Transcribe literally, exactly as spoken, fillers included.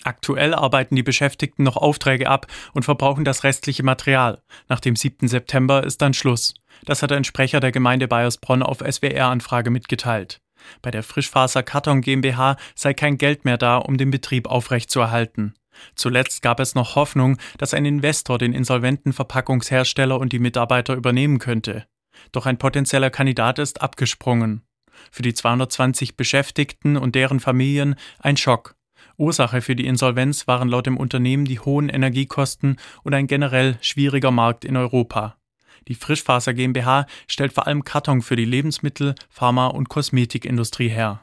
Aktuell arbeiten die Beschäftigten noch Aufträge ab und verbrauchen das restliche Material. Nach dem siebten September ist dann Schluss. Das hat ein Sprecher der Gemeinde Baiersbronn auf S W R-Anfrage mitgeteilt. Bei der Frischfaser Karton GmbH sei kein Geld mehr da, um den Betrieb aufrechtzuerhalten. Zuletzt gab es noch Hoffnung, dass ein Investor den insolventen Verpackungshersteller und die Mitarbeiter übernehmen könnte. Doch ein potenzieller Kandidat ist abgesprungen. Für die zweihundertzwanzig Beschäftigten und deren Familien ein Schock. Ursache für die Insolvenz waren laut dem Unternehmen die hohen Energiekosten und ein generell schwieriger Markt in Europa. Die Frischfaser GmbH stellt vor allem Karton für die Lebensmittel-, Pharma- und Kosmetikindustrie her.